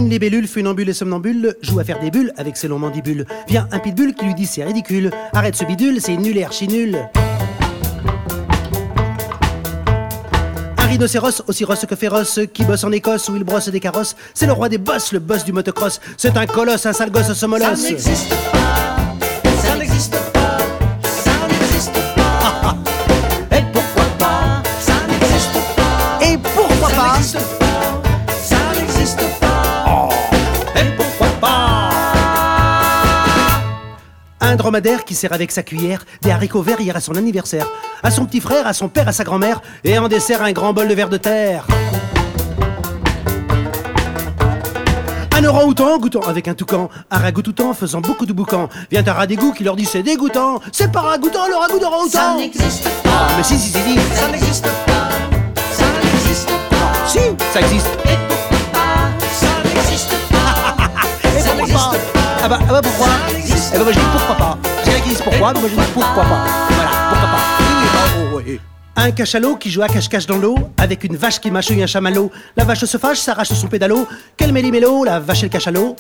Une libellule, funambule et somnambule joue à faire des bulles avec ses longs mandibules. Vient un pitbull qui lui dit c'est ridicule. Arrête ce bidule, c'est nul et archi nul. Un rhinocéros, aussi rosse que féroce, qui bosse en Écosse où il brosse des carrosses. C'est le roi des bosses, le boss du motocross. C'est un colosse, un sale gosse somolosse. Ça n'existe pas, ça n'existe pas, ça n'existe pas. Et pourquoi pas? Ça n'existe pas. Et pourquoi Ça pas? n'existe pas, ça n'existe pas. Et pourquoi pas? Un dromadaire qui sert avec sa cuillère des haricots verts hier à son anniversaire. À son petit frère, à son père, à sa grand-mère. Et en dessert, un grand bol de verre de terre. Un orang-outan goûtant avec un toucan. Un ragoût-outan faisant beaucoup de boucan. Vient un rat d'égout qui leur dit c'est dégoûtant. C'est pas ragoûtant le ragoût d'orang-outan. Ça n'existe pas, Mais si, si, si. ça n'existe pas, ça n'existe pas. Si, ça existe. Et pourquoi pas? Ça n'existe pas. Et Ça pourquoi n'existe pas? pas. Ah bah pourquoi? Ça n'existe Eh ben moi je dis pourquoi pas. J'ai rien qui dit pourquoi, mais moi je dis pourquoi pas. Voilà, pourquoi pas. Oui, oui. Un cachalot qui joue à cache-cache dans l'eau, avec une vache qui mâchouille un chamallow. La vache se fâche, s'arrache son pédalo. Quel méli-mélo, la vache et le cachalot.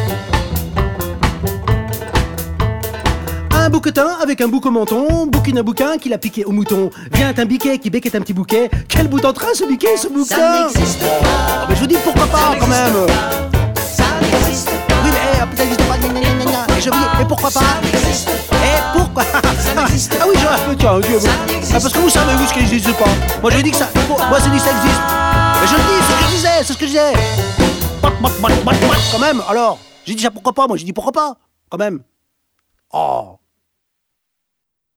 Un bouquetin avec un bouc au menton, bouquine un bouquin qui l'a piqué au mouton. Vient un biquet qui becquette un petit bouquet. Quel bout en train ce biquet, ce bouquin. Ça n'existe pas. Mais je vous dis pourquoi pas quand même. Ça n'existe pas. Oui mais ça n'existe pas. Et je vous dis, et pourquoi pas? Ça n'existe pas. Et pourquoi? n'existe Ah oui, je un peu, tiens, Dieu. Ah, parce que vous savez, vous, ce qui n'existe pas. Moi, je dis que ça. Moi, c'est dit que ça existe. Mais je le dis, c'est ce que je disais, c'est ce que je disais. Quand même, alors. J'ai dit ça pourquoi pas, moi, j'ai dit pourquoi pas, quand même. Oh.